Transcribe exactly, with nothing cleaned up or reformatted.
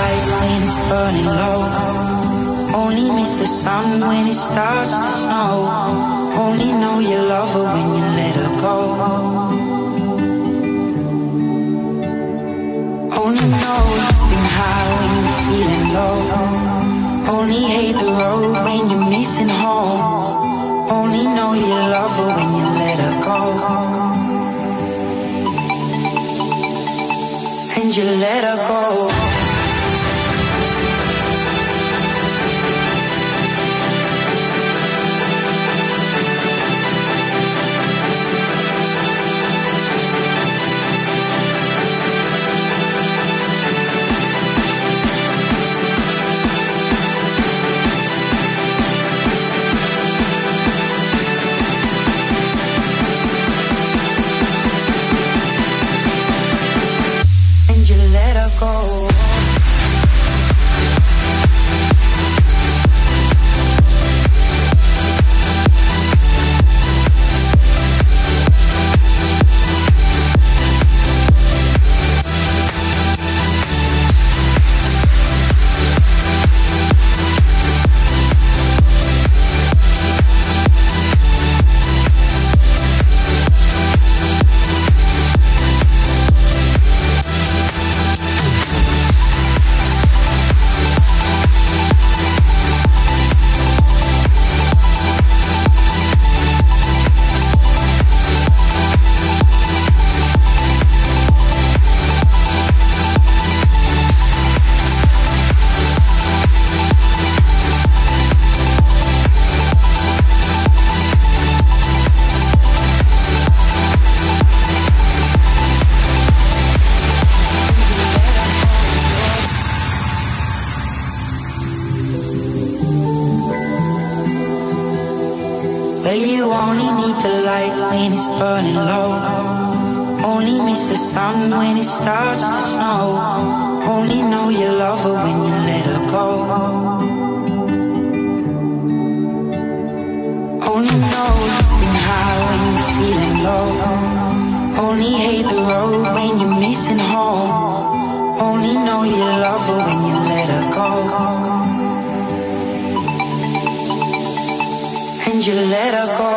light when it's burning low. Only miss the sun when it starts to snow. Only know you love her when you let her go. Only know you've been high when you're feeling low. Only hate the road when you're missing home. Only know you love her when you let her go. And you let her go. Well, you only need the light when it's burning low. Only miss the sun when it starts to snow. Only know you love her when you let her go. Only know you've been high when you're feeling low. Only hate the road when you're missing home. Only know you love her when you let her go. And you let her go.